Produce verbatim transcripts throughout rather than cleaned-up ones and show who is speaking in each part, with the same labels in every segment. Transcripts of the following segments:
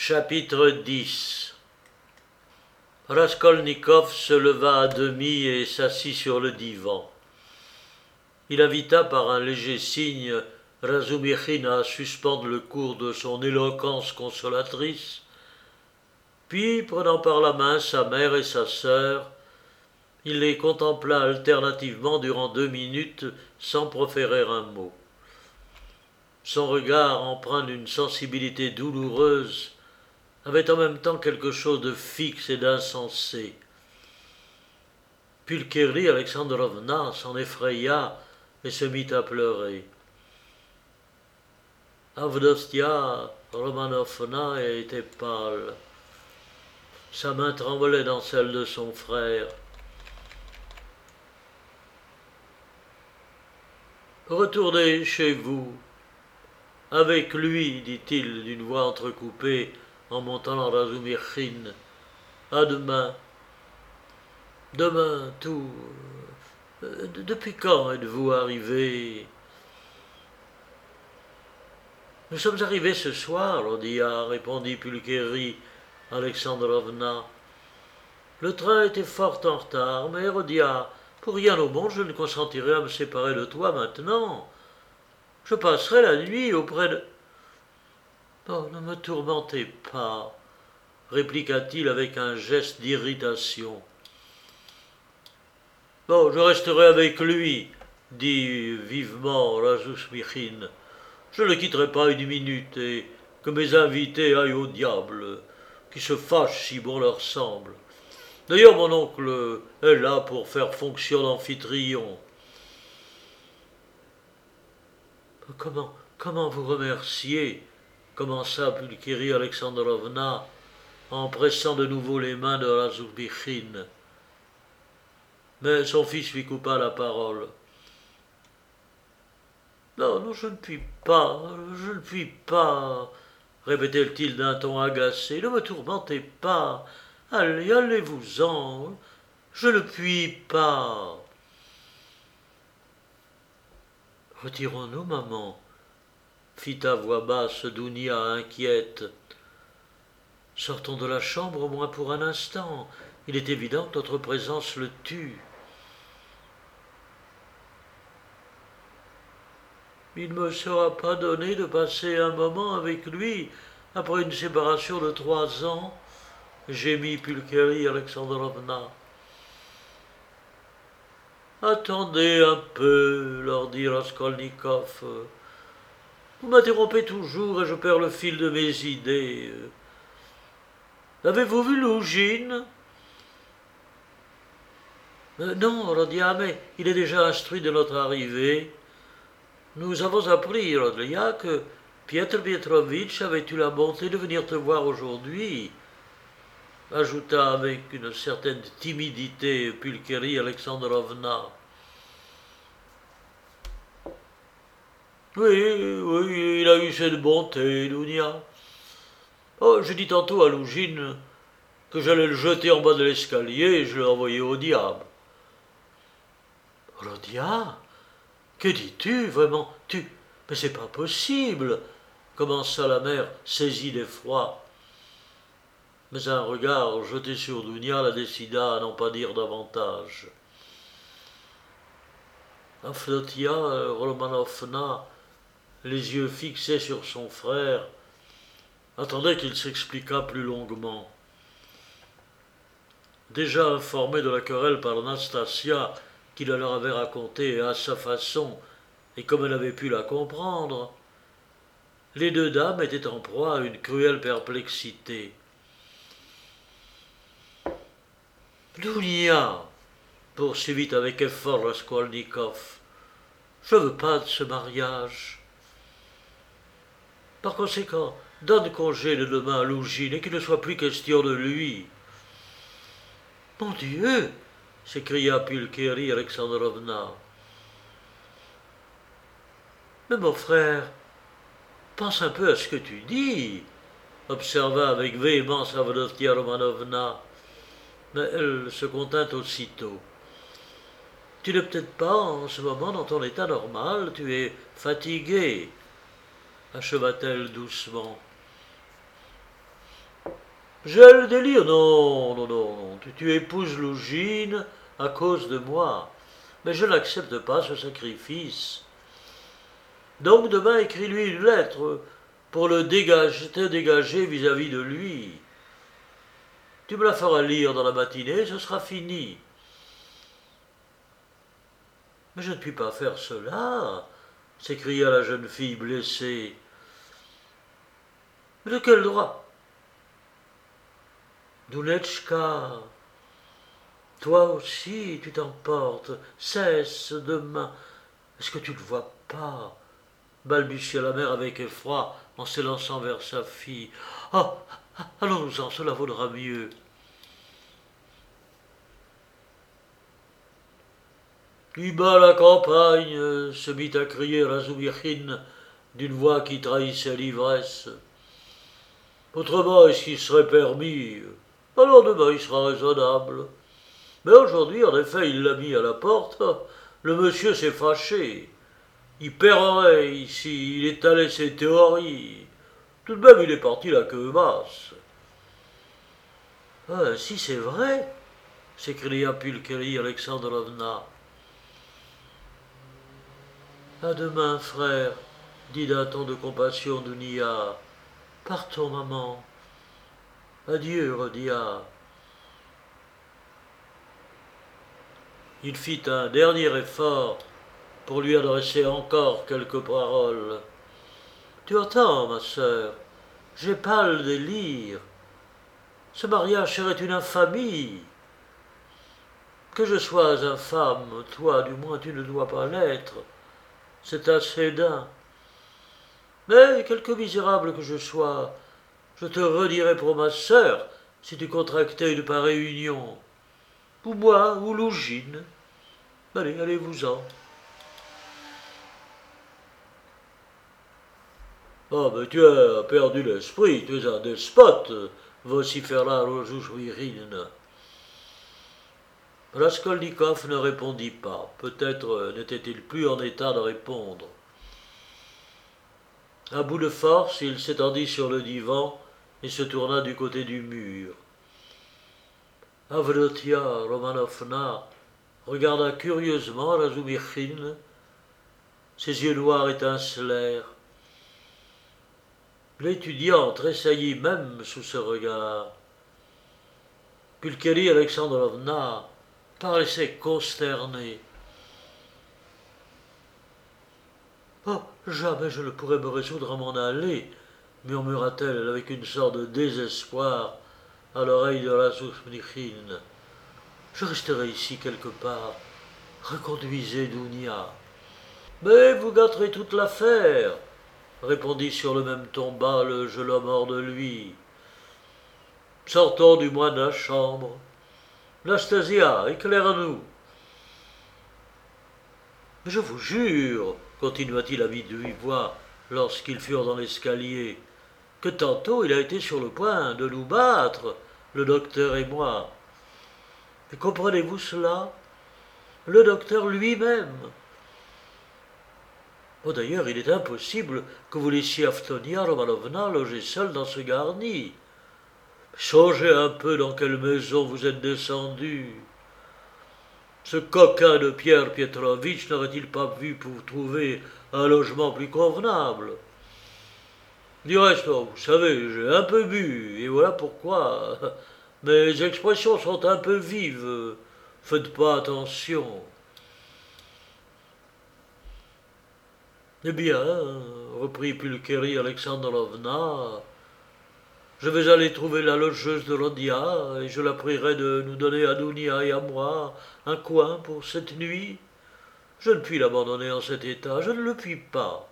Speaker 1: Chapitre dix. Raskolnikov se leva à demi et s'assit sur le divan. Il invita par un léger signe Razumichine à suspendre le cours de son éloquence consolatrice, puis, prenant par la main sa mère et sa sœur, il les contempla alternativement durant deux minutes sans proférer un mot. Son regard, empreint d'une sensibilité douloureuse, avait en même temps quelque chose de fixe et d'insensé. Pulchérie Alexandrovna s'en effraya et se mit à pleurer. Avdotya Romanovna était pâle. Sa main tremblait dans celle de son frère. « Retournez chez vous. Avec lui, dit-il d'une voix entrecoupée en montant dans Razumichine. À demain. Demain, tout. Depuis quand êtes-vous arrivé ? Nous sommes arrivés ce soir, Rodia, répondit Pulchérie Alexandrovna. Le train était fort en retard, mais Rodia, pour rien au monde, je ne consentirai à me séparer de toi maintenant. Je passerai la nuit auprès de... Oh, ne me tourmentez pas, répliqua-t-il avec un geste d'irritation. Bon, je resterai avec lui, dit vivement Razumichin. Je ne le quitterai pas une minute, et que mes invités aillent au diable, qui se fâchent si bon leur semble. D'ailleurs, mon oncle est là pour faire fonction d'amphitryon. Comment, comment vous remercier, commença Pulchérie Alexandrovna, en pressant de nouveau les mains de Razumichine. Mais son fils lui coupa la parole. Non, non, je ne puis pas, je ne puis pas, répétait-il d'un ton agacé. Ne me tourmentez pas. Allez, allez-vous-en. Je ne puis pas. Retirons-nous, maman, fit à voix basse Dounia inquiète. Sortons de la chambre au moins pour un instant. Il est évident que notre présence le tue. Il ne me sera pas donné de passer un moment avec lui après une séparation de trois ans, gémit Pulchérie Alexandrovna. Attendez un peu, leur dit Raskolnikov. Vous m'interrompez toujours et je perds le fil de mes idées. Avez-vous vu Lougine ? euh, Non, Rodia, mais il est déjà instruit de notre arrivée. Nous avons appris, Rodia, que Pietr Pietrovitch avait eu la bonté de venir te voir aujourd'hui, ajouta avec une certaine timidité Pulchérie Alexandrovna. Oui, oui, il a eu cette bonté, Dounia. Oh, je dis tantôt à Lougine que j'allais le jeter en bas de l'escalier et je l'ai envoyé au diable. Rodia, que dis-tu, vraiment, tu... Mais c'est pas possible, commença la mère, saisie d'effroi. Mais un regard jeté sur Dounia la décida à n'en pas dire davantage. Avdotya Romanovna, les yeux fixés sur son frère, attendait qu'il s'expliquât plus longuement. Déjà informé de la querelle par Nastasia, qu'il leur avait racontée à sa façon, et comme elle avait pu la comprendre, les deux dames étaient en proie à une cruelle perplexité. Dounia, poursuivit avec effort Raskolnikov, je ne veux pas de ce mariage. Par conséquent, donne congé le demain à Lougine et qu'il ne soit plus question de lui. Mon Dieu, s'écria Pulchérie Alexandrovna. Mais mon frère, pense un peu à ce que tu dis, observa avec véhémence Avdotya Romanovna, mais elle se contint aussitôt. Tu n'es peut-être pas en ce moment dans ton état normal, tu es fatigué, acheva-t-elle doucement. J'ai le délire, non, non, non, non. Tu, tu épouses Lougine à cause de moi. Mais je n'accepte pas ce sacrifice. Donc demain, écris-lui une lettre pour le dégager, te dégager vis-à-vis de lui. Tu me la feras lire dans la matinée, ce sera fini. Mais je ne puis pas faire cela, s'écria la jeune fille blessée. Mais de quel droit? Dounetchka, toi aussi tu t'emportes, cesse demain. Est-ce que tu ne le vois pas? Balbutia la mère avec effroi en s'élançant vers sa fille. Ah, oh, allons-nous-en, cela vaudra mieux. Tu bats la campagne, se mit à crier Razoumirine d'une voix qui trahissait l'ivresse. Autrement, est-ce qu'il serait permis? Alors demain, il sera raisonnable. Mais aujourd'hui, en effet, il l'a mis à la porte. Le monsieur s'est fâché. Il paierait ici, il étalait ses théories. Tout de même, il est parti la queue basse. Ah, si c'est vrai, s'écria Pulcherie Alexandrovna. À demain, frère, dit d'un ton de compassion Dounia. Partons, maman. Adieu, Rodia. Il fit un dernier effort pour lui adresser encore quelques paroles. Tu entends, ma sœur, j'ai pas le délire. Ce mariage serait une infamie. Que je sois infâme, toi, du moins, tu ne dois pas l'être. C'est assez d'un. Mais, quelque misérable que je sois, je te redirai pour ma sœur si tu contractais une pareille union. Ou moi, ou Lougine. Allez, allez-vous-en. Ah, mais tu as perdu l'esprit, tu es un despote, vociféra Rozouchvirine. Raskolnikov ne répondit pas. Peut-être n'était-il plus en état de répondre. À bout de force, il s'étendit sur le divan et se tourna du côté du mur. Avdotia Romanovna regarda curieusement Razoumirine. Ses yeux noirs étincelèrent. L'étudiant tressaillit même sous ce regard. Pulcherie Alexandrovna paraissait consternée. « Oh, jamais je ne pourrais me résoudre à m'en aller, murmura-t-elle avec une sorte de désespoir à l'oreille de Razoumirine. Je resterai ici quelque part. Reconduisez Dounia. Mais vous gâterez toute l'affaire, répondit sur le même ton bas le jeune homme hors de lui. Sortons du moins de la chambre. Nastasia, éclaire-nous. Mais je vous jure, continua-t-il à mi-demi voix lorsqu'ils furent dans l'escalier, que tantôt il a été sur le point de nous battre, le docteur et moi. Mais comprenez-vous cela? Le docteur lui-même. Oh, d'ailleurs, il est impossible que vous laissiez Avtonia Romanovna loger seule dans ce garni. Songez un peu dans quelle maison vous êtes descendu. Ce coquin de Pierre Pietrovitch n'aurait-il pas vu pour trouver un logement plus convenable? Du reste, oh, vous savez, j'ai un peu bu, et voilà pourquoi mes expressions sont un peu vives. Faites pas attention. Eh bien, reprit Pulcherie Alexandrovna, je vais aller trouver la logeuse de Rodia et je la prierai de nous donner à Dounia et à moi un coin pour cette nuit. Je ne puis l'abandonner en cet état, je ne le puis pas.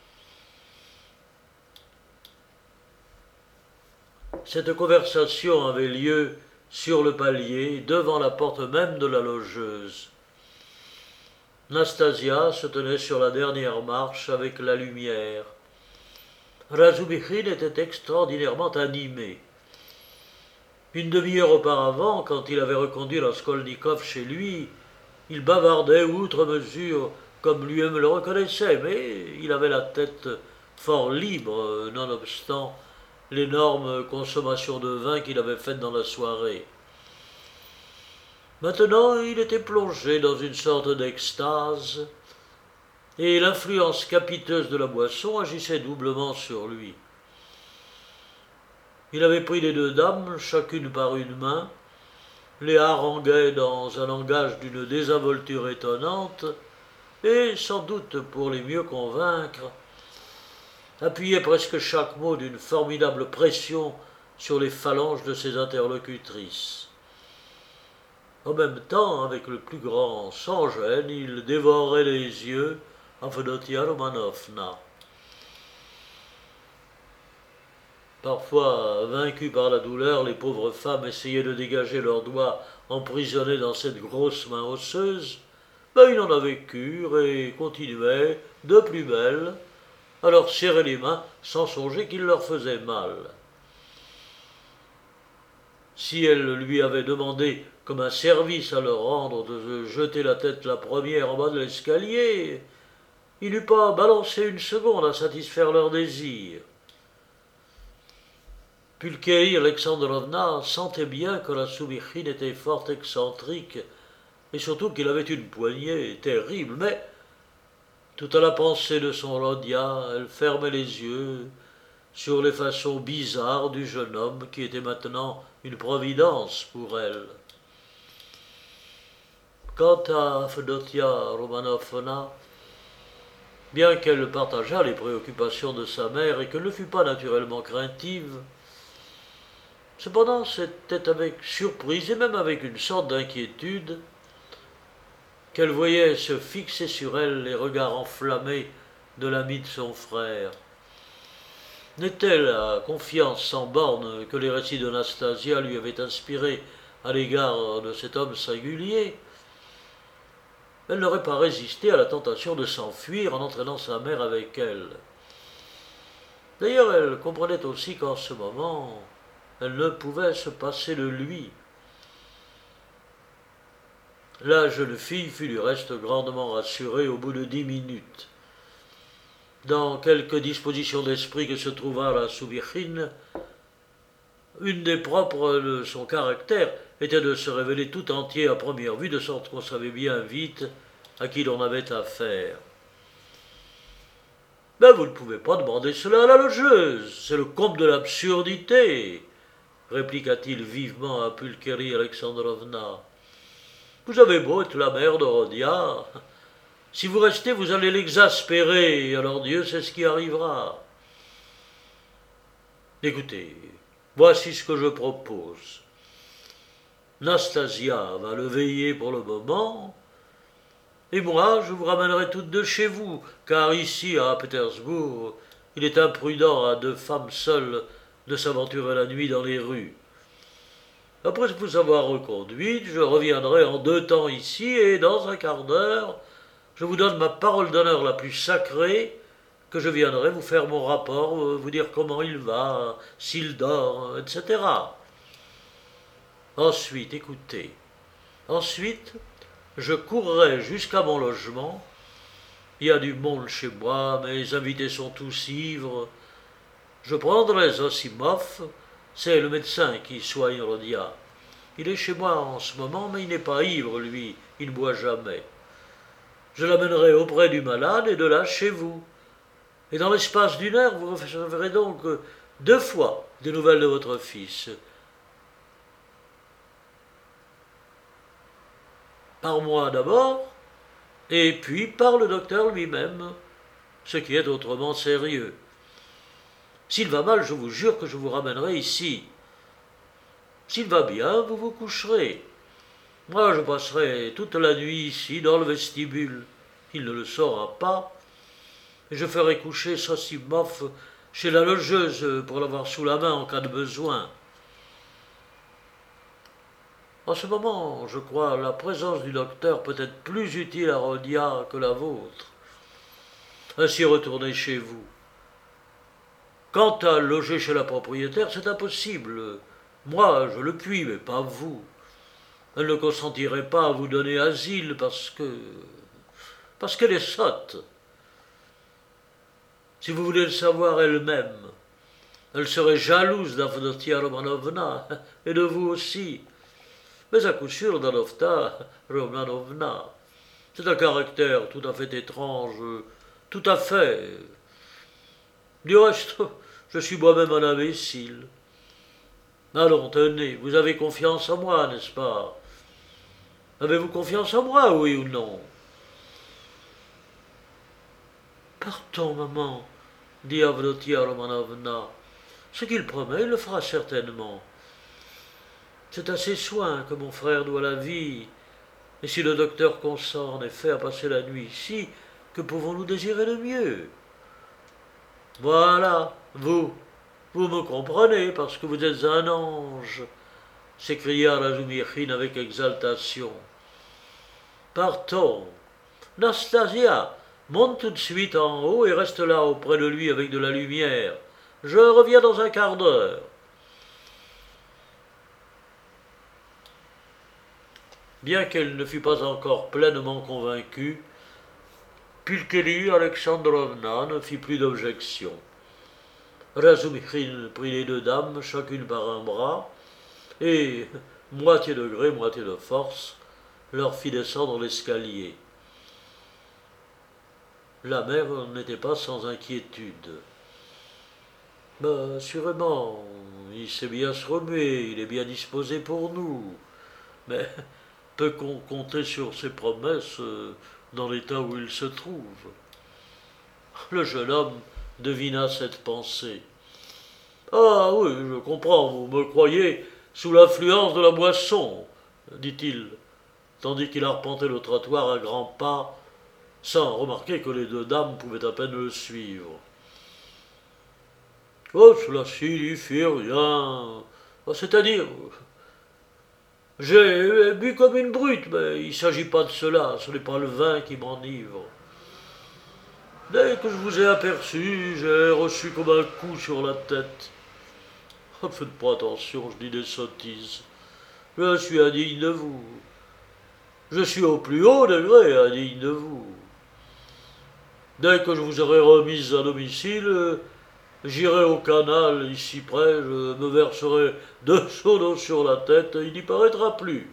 Speaker 1: Cette conversation avait lieu sur le palier, devant la porte même de la logeuse. Nastasia se tenait sur la dernière marche avec la lumière. Razoumirine était extraordinairement animé. Une demi-heure auparavant, quand il avait reconduit Raskolnikov chez lui, il bavardait outre mesure comme lui-même le reconnaissait, mais il avait la tête fort libre, nonobstant l'énorme consommation de vin qu'il avait faite dans la soirée. Maintenant, il était plongé dans une sorte d'extase, et l'influence capiteuse de la boisson agissait doublement sur lui. Il avait pris les deux dames, chacune par une main, les haranguait dans un langage d'une désinvolture étonnante, et, sans doute pour les mieux convaincre, appuyait presque chaque mot d'une formidable pression sur les phalanges de ses interlocutrices. En même temps, avec le plus grand sans-gêne, il dévorait les yeux Avdotia Romanovna. Parfois, vaincues par la douleur, les pauvres femmes essayaient de dégager leurs doigts emprisonnés dans cette grosse main osseuse, mais il en avait cure et continuait, de plus belle, à leur serrer les mains sans songer qu'il leur faisait mal. Si elle lui avait demandé comme un service à leur rendre de se jeter la tête la première en bas de l'escalier, il n'eût pas balancé une seconde à satisfaire leurs désirs. Pulcherie Alexandrovna sentait bien que la Soubichine était fort excentrique, et surtout qu'il avait une poignée terrible, mais, tout à la pensée de son Rodia, elle fermait les yeux sur les façons bizarres du jeune homme qui était maintenant une providence pour elle. Quant à Avdotia Romanovna, bien qu'elle partageât les préoccupations de sa mère et qu'elle ne fût pas naturellement craintive, cependant c'était avec surprise et même avec une sorte d'inquiétude qu'elle voyait se fixer sur elle les regards enflammés de l'ami de son frère. N'était la confiance sans borne que les récits de Nastasia lui avaient inspirée à l'égard de cet homme singulier, elle n'aurait pas résisté à la tentation de s'enfuir en entraînant sa mère avec elle. D'ailleurs, elle comprenait aussi qu'en ce moment, elle ne pouvait se passer de lui. La jeune fille fut du reste grandement rassurée au bout de dix minutes. Dans quelque disposition d'esprit que se trouvât la Soubichine, une des propres de son caractère était de se révéler tout entier à première vue, de sorte qu'on savait bien vite à qui l'on avait affaire. « Mais vous ne pouvez pas demander cela à la logeuse, c'est le comble de l'absurdité, » répliqua-t-il vivement à Pulcherie Alexandrovna. « Vous avez beau être la mère de Rodia, si vous restez, vous allez l'exaspérer, et alors Dieu sait ce qui arrivera. Écoutez, voici ce que je propose. Nastasia va le veiller pour le moment, et moi, je vous ramènerai toutes deux chez vous, car ici, à Pétersbourg, il est imprudent à deux femmes seules de s'aventurer la nuit dans les rues. Après vous avoir reconduite, je reviendrai en deux temps ici, et dans un quart d'heure, je vous donne ma parole d'honneur la plus sacrée, que je viendrai vous faire mon rapport, vous dire comment il va, s'il dort, et cetera. Ensuite, écoutez, ensuite, je courrai jusqu'à mon logement. Il y a du monde chez moi, mes invités sont tous ivres. Je prendrai Zosimov, c'est le médecin qui soigne Rodia. Il est chez moi en ce moment, mais il n'est pas ivre, lui, il ne boit jamais. Je l'amènerai auprès du malade et de là chez vous. Et dans l'espace d'une heure, vous recevrez donc deux fois des nouvelles de votre fils. Par moi d'abord, et puis par le docteur lui-même, ce qui est autrement sérieux. S'il va mal, je vous jure que je vous ramènerai ici. S'il va bien, vous vous coucherez. Moi, je passerai toute la nuit ici, dans le vestibule. Il ne le saura pas. Et je ferai coucher Zosimov chez la logeuse pour l'avoir sous la main en cas de besoin. En ce moment, je crois, la présence du docteur peut être plus utile à Rodia que la vôtre. Ainsi, retournez chez vous. Quant à loger chez la propriétaire, c'est impossible. Moi, je le puis, mais pas vous. Elle ne consentirait pas à vous donner asile parce que... parce qu'elle est sotte. Si vous voulez le savoir elle-même, Elle serait jalouse d'Avdotia Romanovna, et de vous aussi. Mais à coup sûr, Danovta Romanovna, c'est un caractère tout à fait étrange, tout à fait. Du reste, je suis moi-même un imbécile. Allons, tenez, vous avez confiance en moi, n'est-ce pas? Avez-vous confiance en moi, oui ou non? Partons, maman, dit Avdotia Romanovna. Ce qu'il promet, il le fera certainement. C'est à ses soins que mon frère doit la vie, et si le docteur consent en effet à passer la nuit ici, que pouvons-nous désirer de mieux? Voilà, vous, vous me comprenez parce que vous êtes un ange, s'écria Razumichin avec exaltation. Partons. Nastasia, monte tout de suite en haut et reste là auprès de lui avec de la lumière. Je reviens dans un quart d'heure. Bien qu'elle ne fût pas encore pleinement convaincue, Pulcherie Alexandrovna ne fit plus d'objection. Razumichin prit les deux dames, chacune par un bras, et, moitié de gré, moitié de force, leur fit descendre l'escalier. La mère n'était pas sans inquiétude. Ben, assurément, il sait bien se remuer, il est bien disposé pour nous, mais peut-on compter sur ses promesses dans l'état où il se trouve? Le jeune homme devina cette pensée. Ah oui, je comprends, vous me croyez sous l'influence de la boisson, dit-il, tandis qu'il arpentait le trottoir à grands pas, sans remarquer que les deux dames pouvaient à peine le suivre. Oh, cela signifie rien. C'est-à-dire, j'ai bu comme une brute, mais il ne s'agit pas de cela, ce n'est pas le vin qui m'enivre. Dès que je vous ai aperçu, j'ai reçu comme un coup sur la tête. Ne faites pas attention, je dis des sottises. Je suis indigne de vous. Je suis au plus haut degré indigne de vous. Dès que je vous aurai remise à domicile, j'irai au canal, ici près, je me verserai deux seaux d'eau sur la tête, et il n'y paraîtra plus.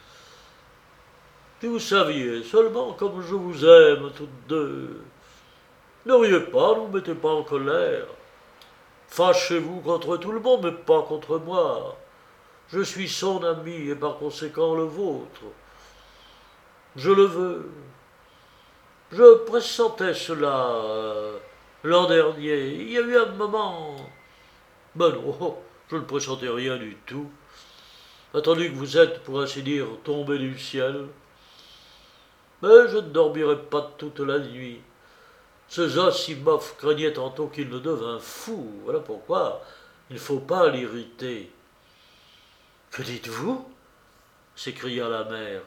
Speaker 1: Si vous saviez seulement comme je vous aime toutes deux. Ne riez pas, ne vous mettez pas en colère. Fâchez-vous contre tout le monde, mais pas contre moi. Je suis son ami et par conséquent le vôtre. Je le veux. Je pressentais cela euh, l'an dernier. Il y a eu un moment. Ben non, je ne pressentais rien du tout. Attendu que vous êtes, pour ainsi dire, tombé du ciel. Mais je ne dormirai pas toute la nuit. Ce Zosimov craignait tantôt qu'il ne devint fou. Voilà pourquoi il ne faut pas l'irriter. Que dites-vous? S'écria la mère.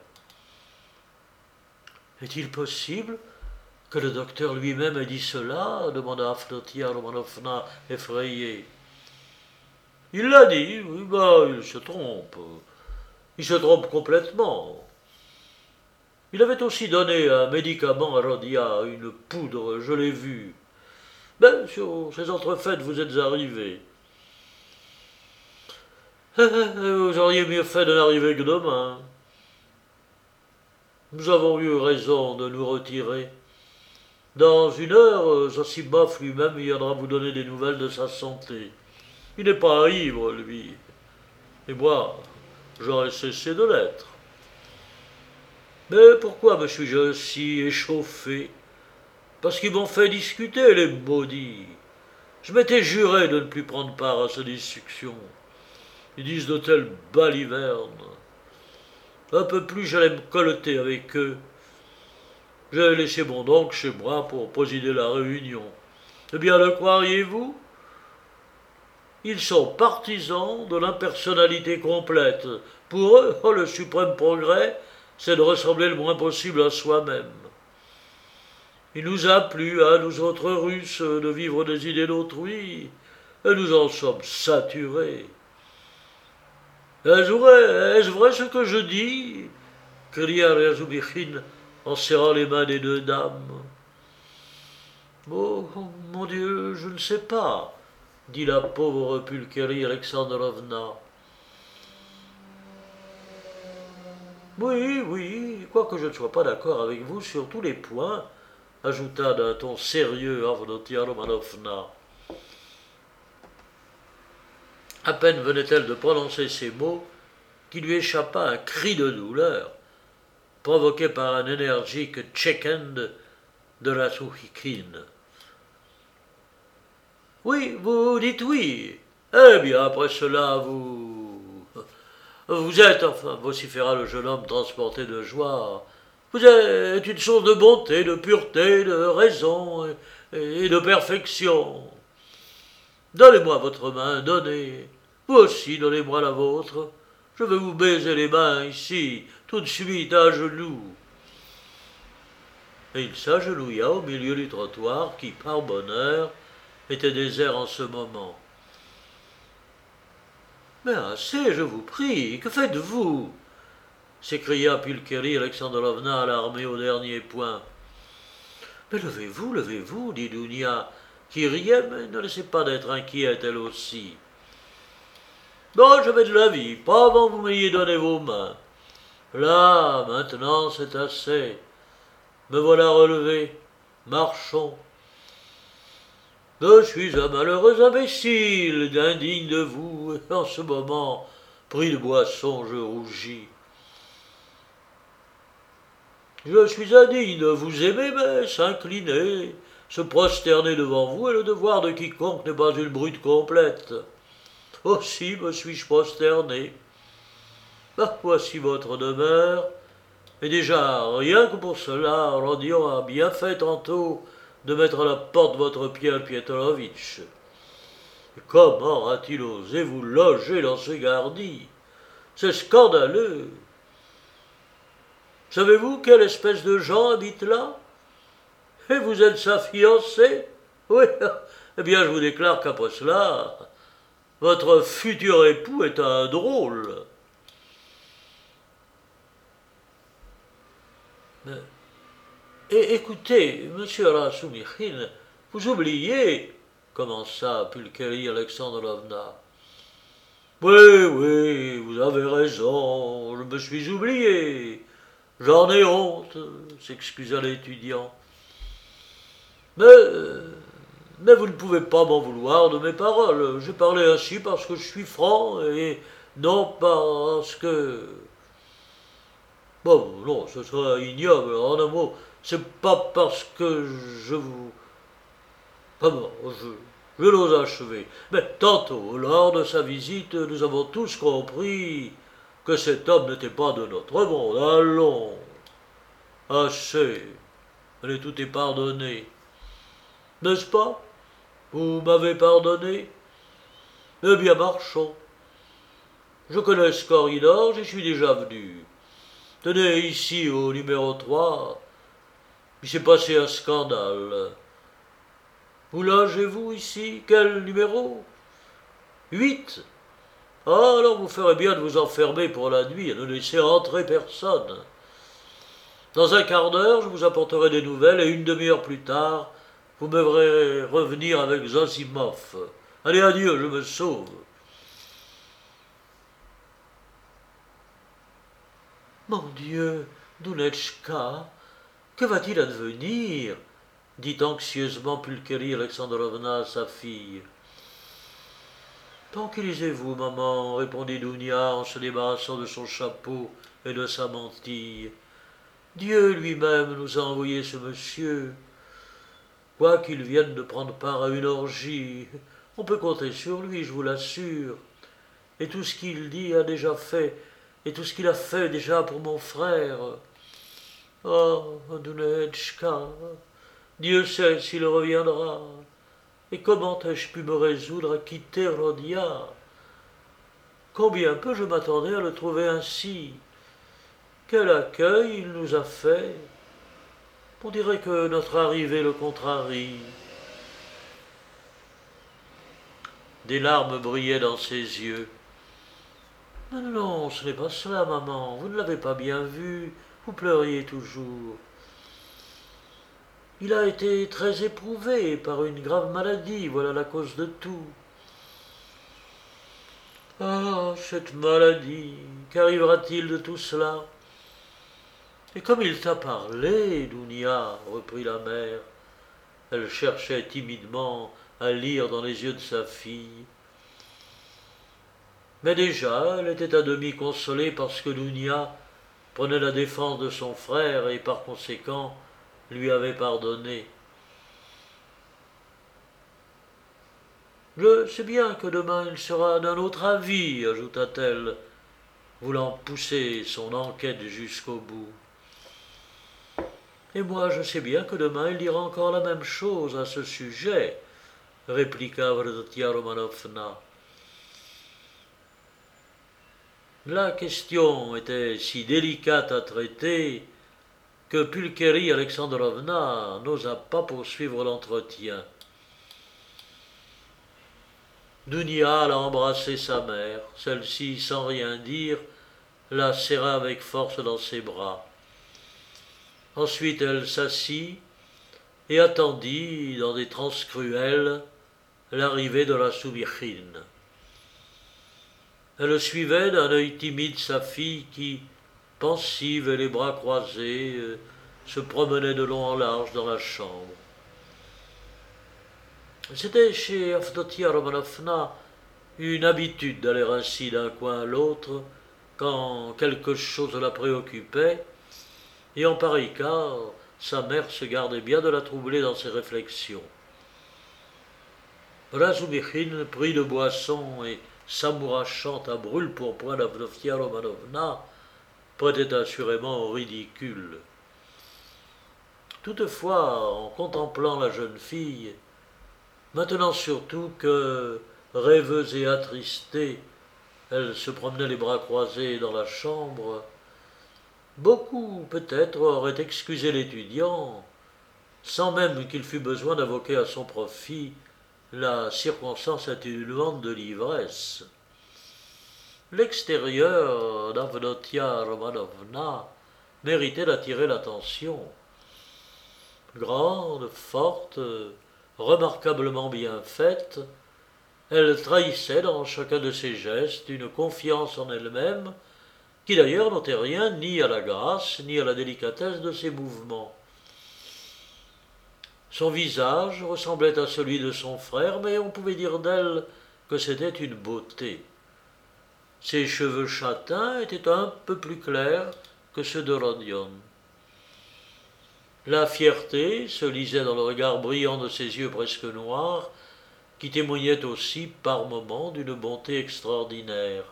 Speaker 1: Est-il possible que le docteur lui-même ait dit cela? Demanda Avdotia Romanovna effrayée. Il l'a dit, oui, bah, il se trompe. Il se trompe complètement. Il avait aussi donné un médicament à Rodia, une poudre, je l'ai vu. Ben, sur ces entrefaites, vous êtes arrivés. Vous auriez mieux fait de n'arriver que demain. Nous avons eu raison de nous retirer. Dans une heure, Zosimov lui-même viendra vous donner des nouvelles de sa santé. Il n'est pas ivre, lui. Et moi, j'aurais cessé de l'être. Mais pourquoi me suis-je si échauffé? Parce qu'ils m'ont fait discuter, les maudits. Je m'étais juré de ne plus prendre part à ces discussions. Ils disent de telles balivernes. Un peu plus, j'allais me colleter avec eux. J'ai laissé mon oncle chez moi pour présider la réunion. Eh bien, le croiriez-vous? Ils sont partisans de l'impersonnalité complète. Pour eux, oh, le suprême progrès, c'est de ressembler le moins possible à soi-même. Il nous a plu, à nous autres Russes, de vivre des idées d'autrui, et nous en sommes saturés. Est-ce vrai, est-ce vrai ce que je dis? Cria Razumichin en serrant les mains des deux dames. Oh, mon Dieu, je ne sais pas, dit la pauvre Pulchérie Alexandrovna. Oui, oui, quoique je ne sois pas d'accord avec vous sur tous les points, ajouta d'un ton sérieux Avdotia Romanovna. À peine venait-elle de prononcer ces mots qu'il lui échappa un cri de douleur, provoqué par un énergique check-end de la Soukhine. Oui, vous dites oui. Eh bien, après cela, vous... Vous êtes, enfin, vociféra le jeune homme transporté de joie, vous êtes une source de bonté, de pureté, de raison et de perfection. Donnez-moi votre main, donnez. Vous aussi, donnez-moi la vôtre. Je vais vous baiser les mains ici, tout de suite, à genoux. Et il s'agenouilla au milieu du trottoir qui, par bonheur, était désert en ce moment. Mais assez, je vous prie, que faites-vous? S'écria Pulchérie Alexandrovna alarmée au dernier point. Mais levez-vous, levez-vous, dit Dounia, qui riait, mais ne laissait pas d'être inquiète elle aussi. Non, je vais de la vie, pas avant que vous m'ayez donné vos mains. Là, maintenant, c'est assez. Me voilà relevé. Marchons. Je suis un malheureux imbécile, indigne de vous, et en ce moment, pris de boisson, je rougis. Je suis indigne de vous aimer, mais s'incliner, se prosterner devant vous est le devoir de quiconque n'est pas une brute complète. Aussi me suis-je prosterné. Ah, voici votre demeure, et déjà, rien que pour cela, Rodion a bien fait tantôt de mettre à la porte votre Pierre Pietrovitch. Comment a-t-il osé vous loger dans ce gardis? C'est scandaleux. Savez-vous quelle espèce de gens habitent là? Et vous êtes sa fiancée? Oui, eh bien je vous déclare qu'après cela, votre futur époux est un drôle. Mais, et écoutez, monsieur Rasumikhin, vous oubliez, commença Pulchérie Alexandrovna. Oui, oui, vous avez raison, je me suis oublié. J'en ai honte, s'excusa l'étudiant. Mais, mais vous ne pouvez pas m'en vouloir de mes paroles. J'ai parlé ainsi parce que je suis franc et non parce que... Bon, non, ce serait ignoble. En un mot, c'est pas parce que je vous... Ah bon, je, je n'ose achever. Mais tantôt, lors de sa visite, nous avons tous compris que cet homme n'était pas de notre monde. Allons, assez, allez, tout est pardonné. N'est-ce pas? Vous m'avez pardonné? Eh bien, marchons. Je connais ce corridor, j'y suis déjà venu. Tenez, ici, au numéro trois, il s'est passé un scandale. Vous logez-vous ici? Quel numéro? Huit? Ah, alors vous ferez bien de vous enfermer pour la nuit et ne laisser entrer personne. Dans un quart d'heure, je vous apporterai des nouvelles et une demi-heure plus tard, vous me verrez revenir avec Zosimov. Allez, adieu, je me sauve. Mon Dieu, Dounetchka, que va-t-il advenir? Dit anxieusement Pulchérie Alexandrovna à sa fille. Tranquillisez-vous, maman, répondit Dounia en se débarrassant de son chapeau et de sa mantille. Dieu lui-même nous a envoyé ce monsieur. Quoiqu'il vienne de prendre part à une orgie, on peut compter sur lui, je vous l'assure. Et tout ce qu'il dit a déjà fait, et tout ce qu'il a fait déjà pour mon frère. Oh, Dounetchka, Dieu sait s'il reviendra. Et comment ai-je pu me résoudre à quitter Rodia? Combien peu je m'attendais à le trouver ainsi. Quel accueil il nous a fait. On dirait que notre arrivée le contrarie. Des larmes brillaient dans ses yeux. Non, non, non, ce n'est pas cela, maman. Vous ne l'avez pas bien vu. Vous pleuriez toujours. Il a été très éprouvé par une grave maladie, voilà la cause de tout. Ah, cette maladie, qu'arrivera-t-il de tout cela? Et comme il t'a parlé, Dounia, reprit la mère, elle cherchait timidement à lire dans les yeux de sa fille. Mais déjà, elle était à demi consolée parce que Dounia prenait la défense de son frère et par conséquent lui avait pardonné. Je sais bien que demain il sera d'un autre avis, ajouta-t-elle, voulant pousser son enquête jusqu'au bout. Et moi je sais bien que demain il dira encore la même chose à ce sujet, répliqua Avdotia Romanovna. La question était si délicate à traiter que Pulcherie Alexandrovna n'osa pas poursuivre l'entretien. Dounia alla embrasser sa mère. Celle-ci, sans rien dire, la serra avec force dans ses bras. Ensuite, elle s'assit et attendit, dans des transes cruelles, l'arrivée de la Soubichine. Elle suivait d'un œil timide sa fille qui, pensive et les bras croisés, se promenait de long en large dans la chambre. C'était chez Avdotia Romanovna une habitude d'aller ainsi d'un coin à l'autre quand quelque chose la préoccupait, et en pareil cas, sa mère se gardait bien de la troubler dans ses réflexions. Razumichin prit de boisson et, s'amourachant à brûle-pourpoint d'Avdotia Romanovna, prêtait assurément au ridicule. Toutefois, en contemplant la jeune fille, maintenant surtout que, rêveuse et attristée, elle se promenait les bras croisés dans la chambre, beaucoup peut-être auraient excusé l'étudiant, sans même qu'il fût besoin d'invoquer à son profit la circonstance atténuante de l'ivresse. L'extérieur d'Avdotia Romanovna méritait d'attirer l'attention. Grande, forte, remarquablement bien faite, elle trahissait dans chacun de ses gestes une confiance en elle-même qui d'ailleurs n'ôtait rien ni à la grâce ni à la délicatesse de ses mouvements. Son visage ressemblait à celui de son frère, mais on pouvait dire d'elle que c'était une beauté. Ses cheveux châtains étaient un peu plus clairs que ceux de Rodion. La fierté se lisait dans le regard brillant de ses yeux presque noirs, qui témoignait aussi par moments d'une bonté extraordinaire.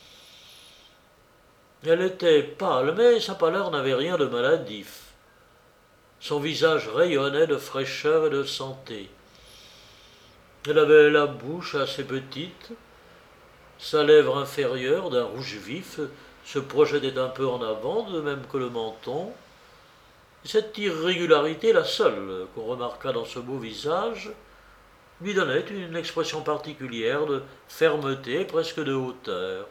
Speaker 1: Elle était pâle, mais sa pâleur n'avait rien de maladif. Son visage rayonnait de fraîcheur et de santé. Elle avait la bouche assez petite, sa lèvre inférieure, d'un rouge vif, se projetait un peu en avant, de même que le menton. Cette irrégularité, la seule qu'on remarqua dans ce beau visage, lui donnait une expression particulière de fermeté, presque de hauteur.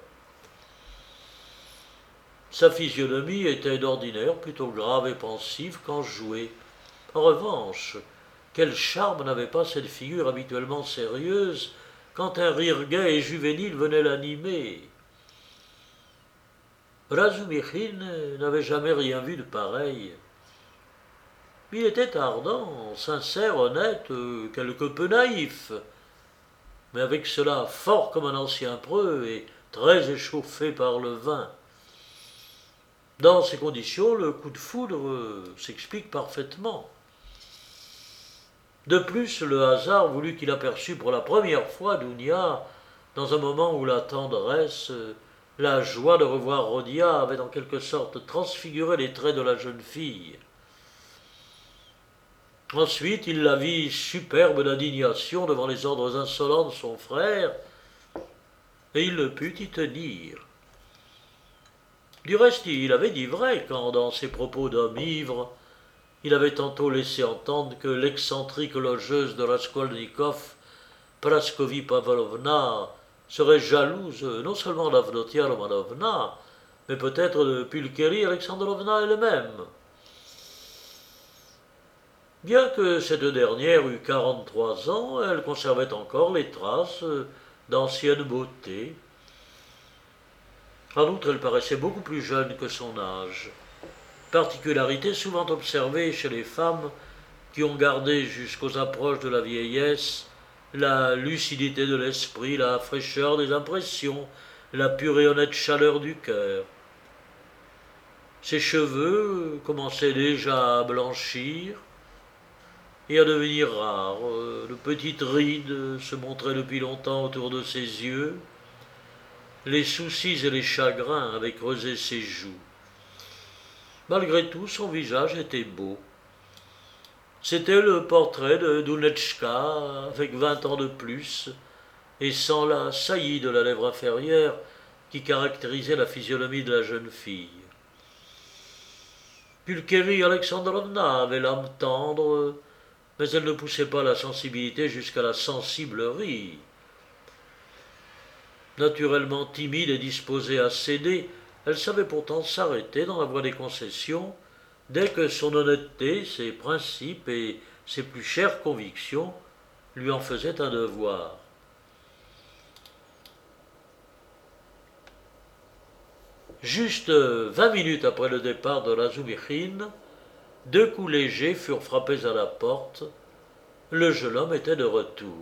Speaker 1: Sa physionomie était d'ordinaire plutôt grave et pensive qu'enjouée. En revanche, quel charme n'avait pas cette figure habituellement sérieuse quand un rire gai et juvénile venait l'animer. Razumichin n'avait jamais rien vu de pareil. Il était ardent, sincère, honnête, quelque peu naïf, mais avec cela fort comme un ancien preux et très échauffé par le vin. Dans ces conditions, le coup de foudre s'explique parfaitement. De plus, le hasard voulut qu'il aperçût pour la première fois Dounia dans un moment où la tendresse, la joie de revoir Rodia avait en quelque sorte transfiguré les traits de la jeune fille. Ensuite, il la vit superbe d'indignation devant les ordres insolents de son frère, et il ne put y tenir. Du reste, il avait dit vrai quand, dans ses propos d'homme ivre, il avait tantôt laissé entendre que l'excentrique logeuse de Raskolnikov, Praskovie Pavlovna, serait jalouse non seulement d'Avdotia Romanovna, mais peut-être de Pulcherie Alexandrovna elle-même. Bien que cette dernière eût quarante-trois ans, elle conservait encore les traces d'ancienne beauté. En outre, elle paraissait beaucoup plus jeune que son âge, particularité souvent observée chez les femmes qui ont gardé jusqu'aux approches de la vieillesse la lucidité de l'esprit, la fraîcheur des impressions, la pure et honnête chaleur du cœur. Ses cheveux commençaient déjà à blanchir et à devenir rares. De petites rides se montraient depuis longtemps autour de ses yeux. Les soucis et les chagrins avaient creusé ses joues. Malgré tout, son visage était beau. C'était le portrait de Dunetchka, avec vingt ans de plus, et sans la saillie de la lèvre inférieure qui caractérisait la physionomie de la jeune fille. Pulcherie Alexandrovna avait l'âme tendre, mais elle ne poussait pas la sensibilité jusqu'à la sensiblerie. Naturellement timide et disposée à céder, elle savait pourtant s'arrêter dans la voie des concessions dès que son honnêteté, ses principes et ses plus chères convictions lui en faisaient un devoir. Juste vingt minutes après le départ de Razumichin, deux coups légers furent frappés à la porte. Le jeune homme était de retour.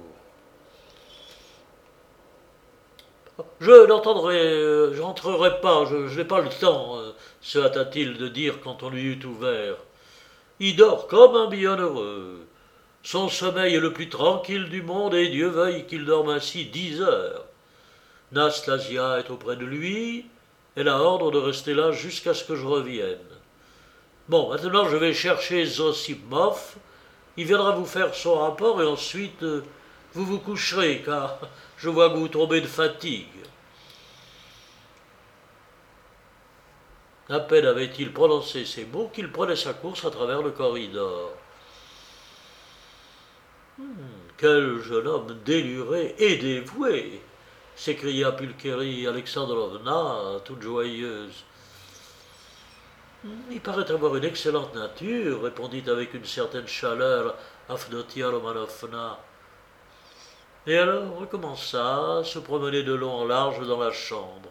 Speaker 1: Je n'entendrai, je n'entrerai pas, je, je n'ai pas le temps, se hâta-t-il de dire quand on lui eut ouvert. Il dort comme un bienheureux. Son sommeil est le plus tranquille du monde et Dieu veuille qu'il dorme ainsi dix heures. Nastasia est auprès de lui, elle a ordre de rester là jusqu'à ce que je revienne. Bon, maintenant je vais chercher Zosimov, il viendra vous faire son rapport et ensuite euh, vous vous coucherez car je vois que vous tombez de fatigue. À peine avait-il prononcé ces mots qu'il prenait sa course à travers le corridor. Hmm, quel jeune homme déluré et dévoué, s'écria Pulcherie Alexandrovna, toute joyeuse. Il paraît avoir une excellente nature, répondit avec une certaine chaleur Avdotia Romanovna. Et alors recommença à se promener de long en large dans la chambre.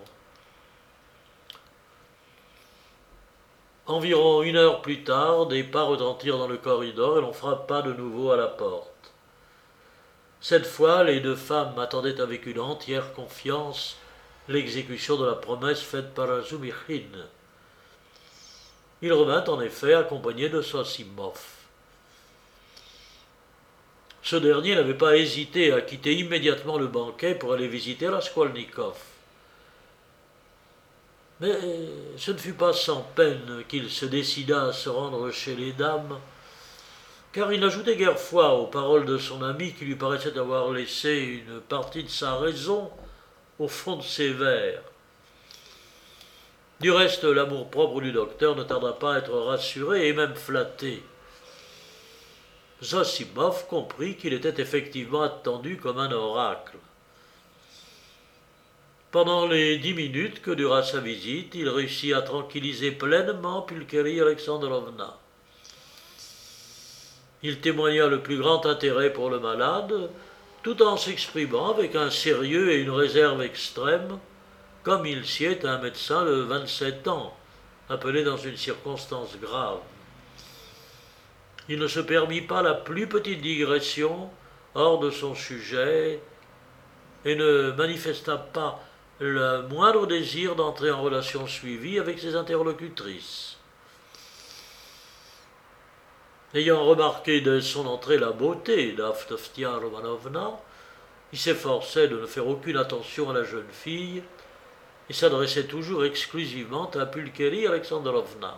Speaker 1: Environ une heure plus tard, des pas retentirent dans le corridor et l'on frappa de nouveau à la porte. Cette fois, les deux femmes attendaient avec une entière confiance l'exécution de la promesse faite par Razumichin. Il revint en effet accompagné de Zosimov. Ce dernier n'avait pas hésité à quitter immédiatement le banquet pour aller visiter Raskolnikov. Mais ce ne fut pas sans peine qu'il se décida à se rendre chez les dames, car il n'ajoutait guère foi aux paroles de son ami qui lui paraissait avoir laissé une partie de sa raison au fond de ses vers. Du reste, l'amour-propre du docteur ne tarda pas à être rassuré et même flatté. Zosimov comprit qu'il était effectivement attendu comme un oracle. Pendant les dix minutes que dura sa visite, il réussit à tranquilliser pleinement Pulcherie Alexandrovna. Il témoigna le plus grand intérêt pour le malade, tout en s'exprimant avec un sérieux et une réserve extrême, comme il sied à un médecin de vingt-sept ans, appelé dans une circonstance grave. Il ne se permit pas la plus petite digression hors de son sujet et ne manifesta pas le moindre désir d'entrer en relation suivie avec ses interlocutrices. Ayant remarqué dès son entrée la beauté d'Avdotia Romanovna, il s'efforçait de ne faire aucune attention à la jeune fille et s'adressait toujours exclusivement à Pulcherie Alexandrovna.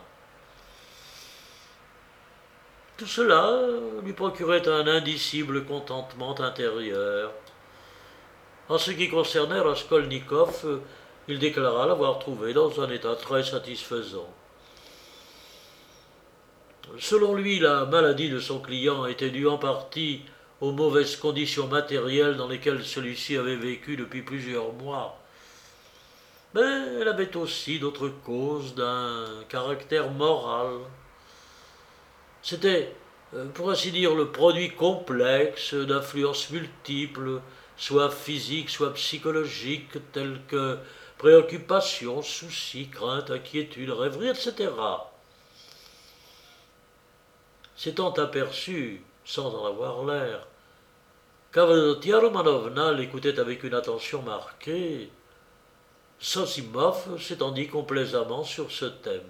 Speaker 1: Tout cela lui procurait un indicible contentement intérieur. En ce qui concernait Raskolnikov, il déclara l'avoir trouvé dans un état très satisfaisant. Selon lui, la maladie de son client était due en partie aux mauvaises conditions matérielles dans lesquelles celui-ci avait vécu depuis plusieurs mois. Mais elle avait aussi d'autres causes d'un caractère moral. C'était, pour ainsi dire, le produit complexe d'influences multiples, soit physiques, soit psychologiques, telles que préoccupations, soucis, craintes, inquiétudes, rêveries, et cetera. S'étant aperçu, sans en avoir l'air, qu'Avdotia Romanovna l'écoutait avec une attention marquée, Zosimov s'étendit complaisamment sur ce thème.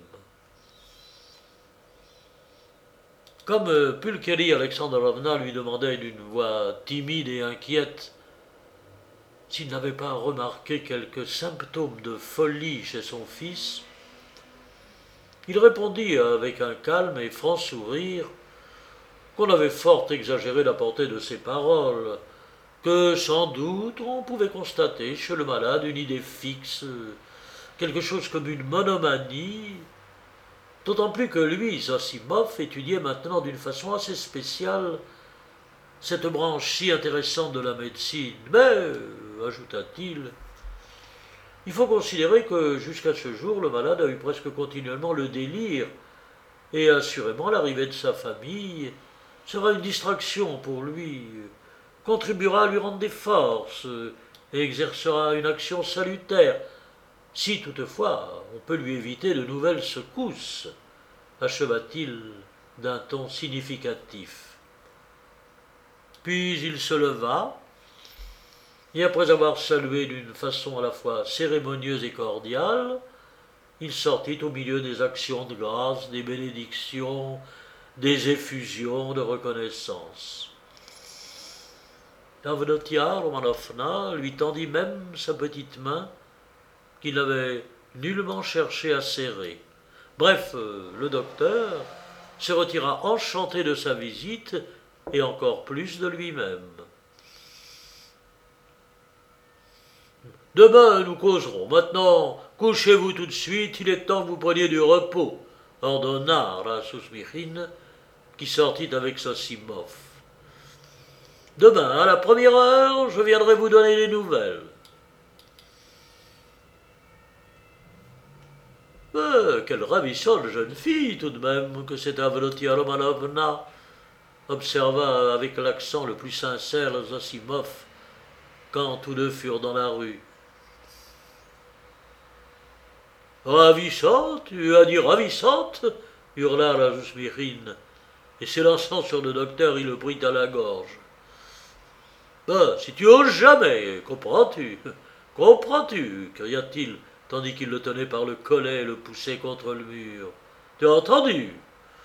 Speaker 1: Comme Pulcherie Alexandrovna lui demandait d'une voix timide et inquiète s'il n'avait pas remarqué quelques symptômes de folie chez son fils, il répondit avec un calme et franc sourire qu'on avait fort exagéré la portée de ses paroles, que sans doute on pouvait constater chez le malade une idée fixe, quelque chose comme une monomanie, d'autant plus que lui, Zosimov, étudiait maintenant d'une façon assez spéciale cette branche si intéressante de la médecine. Mais, ajouta-t-il, il faut considérer que jusqu'à ce jour, le malade a eu presque continuellement le délire, et assurément l'arrivée de sa famille sera une distraction pour lui, contribuera à lui rendre des forces, et exercera une action salutaire, si toutefois on peut lui éviter de nouvelles secousses, acheva-t-il d'un ton significatif. Puis il se leva, et après avoir salué d'une façon à la fois cérémonieuse et cordiale, il sortit au milieu des actions de grâce, des bénédictions, des effusions de reconnaissance. Avdotia Romanovna lui tendit même sa petite main qu'il n'avait nullement cherché à serrer. Bref, le docteur se retira enchanté de sa visite et encore plus de lui-même. Demain, nous causerons. Maintenant, couchez-vous tout de suite, il est temps que vous preniez du repos, ordonna Rasusmichin, qui sortit avec Zosimov. Demain, à la première heure, je viendrai vous donner des nouvelles. Mais quelle ravissante jeune fille, tout de même, que cette Avdotia Romanovna, observa avec l'accent le plus sincère Zosimov, quand tous deux furent dans la rue. Ravissante, tu as dit ravissante, hurla Rasusmichin, et s'élançant sur le docteur, il le prit à la gorge. Ben, si tu oses jamais, comprends-tu, comprends-tu, cria-t-il, tandis qu'il le tenait par le collet et le poussait contre le mur. Tu as entendu?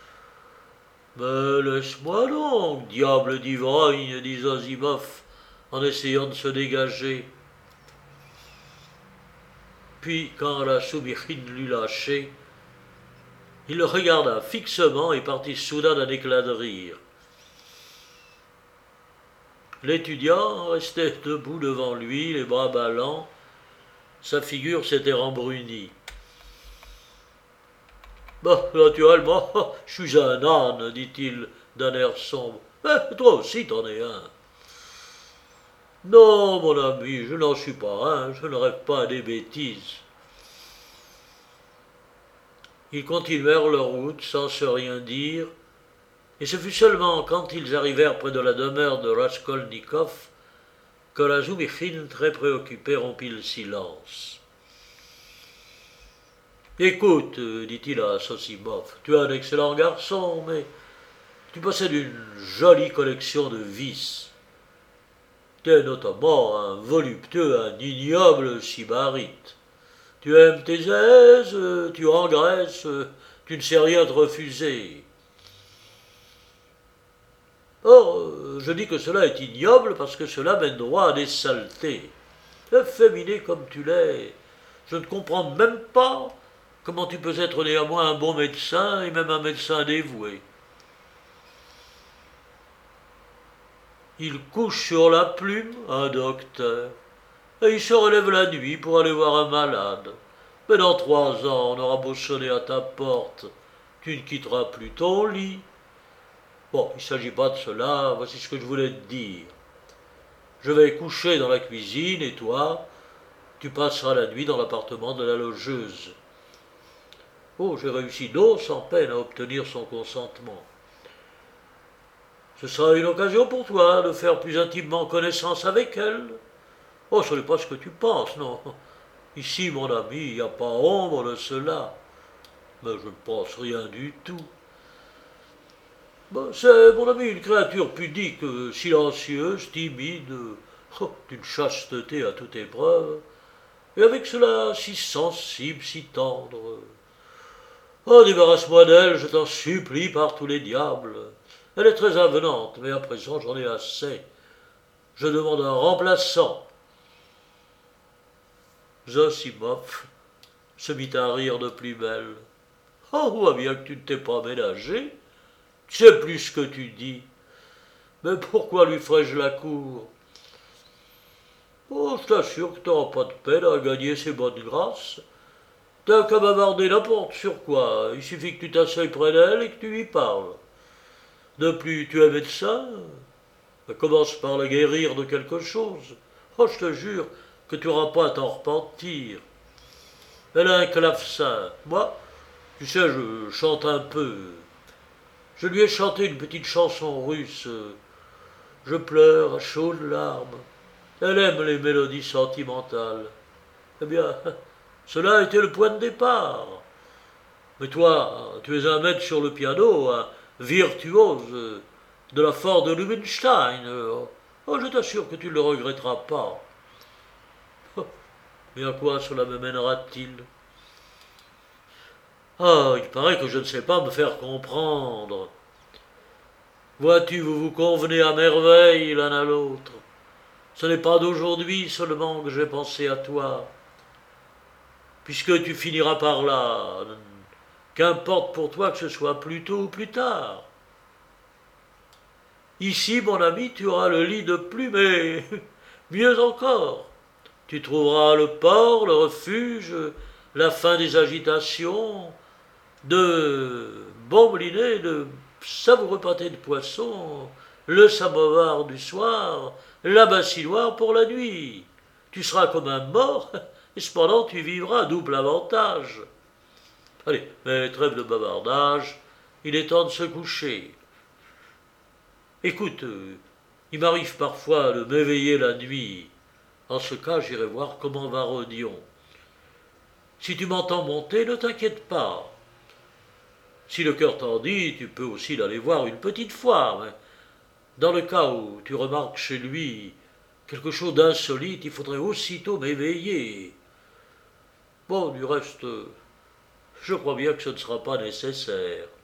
Speaker 1: Mais laisse-moi donc, diable d'ivrogne, dit Zosimov, en essayant de se dégager. Puis, quand Rasusmichin l'eut lâché, il le regarda fixement et partit soudain d'un éclat de rire. L'étudiant restait debout devant lui, les bras ballants, sa figure s'était rembrunie. Bah, naturellement, je suis un âne, dit-il d'un air sombre. Eh, toi aussi t'en es un. Non, mon ami, je n'en suis pas un, je ne rêve pas à des bêtises. Ils continuèrent leur route sans se rien dire, et ce fut seulement quand ils arrivèrent près de la demeure de Raskolnikov que Rasusmichin, très préoccupé, rompit le silence. « Écoute, dit-il à Zosimov, tu es un excellent garçon, mais tu possèdes une jolie collection de vices. Tu es notamment un voluptueux, un ignoble sybarite. Tu aimes tes aises, tu engraisses, tu ne sais rien te refuser. Or, je dis que cela est ignoble parce que cela mène droit à des saletés. Efféminé comme tu l'es, je ne comprends même pas comment tu peux être néanmoins un bon médecin et même un médecin dévoué. Il couche sur la plume, un docteur, et il se relève la nuit pour aller voir un malade. Mais dans trois ans, on aura beau sonner à ta porte, tu ne quitteras plus ton lit. Bon, il ne s'agit pas de cela, voici ce que je voulais te dire. Je vais coucher dans la cuisine et toi, tu passeras la nuit dans l'appartement de la logeuse. Oh, j'ai réussi non sans peine à obtenir son consentement. Ce sera une occasion pour toi de faire plus intimement connaissance avec elle. Oh, ce n'est pas ce que tu penses, non. Ici, mon ami, il n'y a pas ombre de cela. Mais je ne pense rien du tout. Ben, c'est, mon ami, une créature pudique, silencieuse, timide, oh, d'une chasteté à toute épreuve, et avec cela si sensible, si tendre. Oh, débarrasse-moi d'elle, je t'en supplie par tous les diables. Elle est très avenante, mais à présent j'en ai assez. Je demande un remplaçant. Zosimov se mit à rire de plus belle. Oh, on voit bien que tu ne t'es pas ménagé. Tu sais plus ce que tu dis. Mais pourquoi lui ferais-je la cour? Oh, je t'assure que tu n'auras pas de peine à gagner ses bonnes grâces. T'as qu'à bavarder n'importe sur quoi. Il suffit que tu t'asseyes près d'elle et que tu lui parles. De plus, tu es médecin. Commence par la guérir de quelque chose. Oh, je te jure que tu n'auras pas à t'en repentir. Elle a un clavecin. Moi, tu sais, je chante un peu. Je lui ai chanté une petite chanson russe. Je pleure à chaudes larmes. Elle aime les mélodies sentimentales. Eh bien, cela a été le point de départ. Mais toi, tu es un maître sur le piano, un virtuose de la force de Rubinstein. Oh, je t'assure que tu ne le regretteras pas. Mais à quoi cela me mènera-t-il? Ah, il paraît que je ne sais pas me faire comprendre. Vois-tu, vous vous convenez à merveille l'un à l'autre. Ce n'est pas d'aujourd'hui seulement que j'ai pensé à toi. Puisque tu finiras par là, qu'importe pour toi que ce soit plus tôt ou plus tard. Ici, mon ami, tu auras le lit de plumes et mieux encore. Tu trouveras le port, le refuge, la fin des agitations, de bons moulinets, de savoureux pâtés de poisson, le samovar du soir, la bassinoire pour la nuit. Tu seras comme un mort, et cependant tu vivras à double avantage. Allez, mais trêve de bavardage, il est temps de se coucher. Écoute, euh, il m'arrive parfois de m'éveiller la nuit. En ce cas, j'irai voir comment va Rodion. Si tu m'entends monter, ne t'inquiète pas. Si le cœur t'en dit, tu peux aussi l'aller voir une petite fois. Mais dans le cas où tu remarques chez lui quelque chose d'insolite, il faudrait aussitôt m'éveiller. Bon, du reste, je crois bien que ce ne sera pas nécessaire.